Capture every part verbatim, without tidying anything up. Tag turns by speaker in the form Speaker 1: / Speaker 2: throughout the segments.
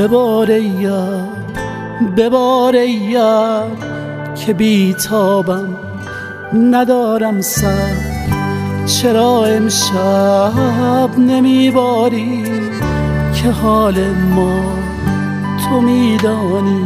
Speaker 1: ببار ای یار، ببار ای یار که بیتابم ندارم سر. چرا امشب نمیباری که حال ما تو میدانی؟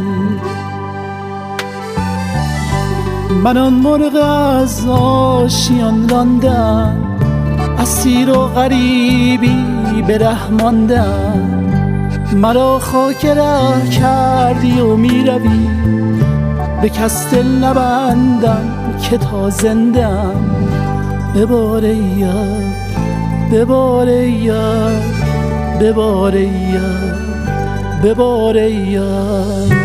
Speaker 1: من آن مرغ از آشیان راندم، اسیر و غریبی به ره ماندم. مرا خاک ره کردی و میروی، به کس دل نبندم که تا زندم. ببار ای یار، ببار ای یار، ببار ای یار، ببار ای یار.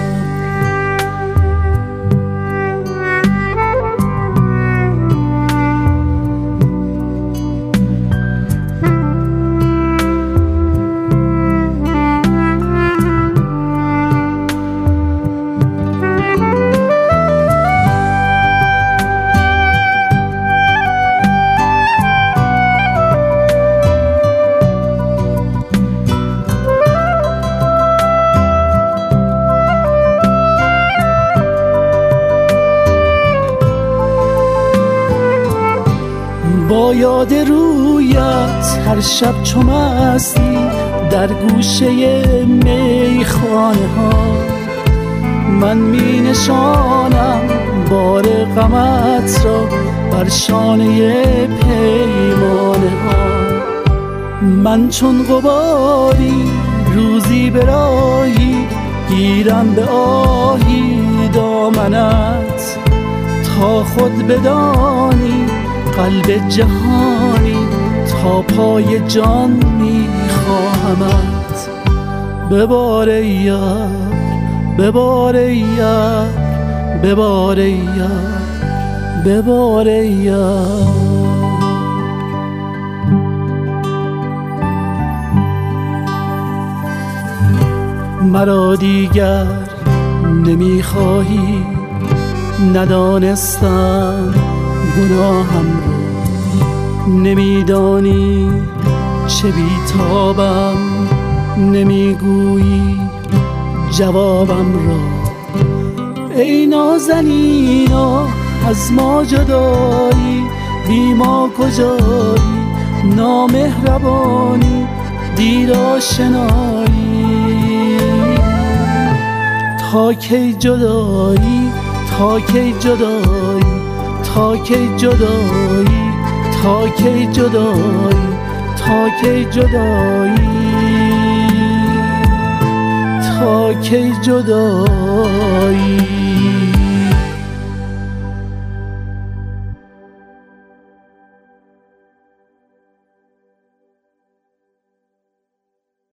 Speaker 1: با یاد رویت هر شب چو مستی در گوشه میخانه ها، من می نشانم بار غمت را بر شانه پیمانه ها. من چون غباری روزی به راهی گیرم به آهی دامنت، تا خود بدانی قلب جهانی تا پای جان میخواهمت. ببار ای یار، ببار ای یار، ببار ای یار، ببار ای یار. مرا دیگر نمیخواهی، ندانستم گناهم رو، نمیدانی چه بیتابم، نمیگویی جوابم را. ای نازنینا از ما جدایی، بی ما کجایی؟ نامهربانی دیر آشنایی. تا کی جدایی، تا کی جدایی، تا کی جدایی، تا کی جدایی، تا کی جدایی، تا کی جدایی.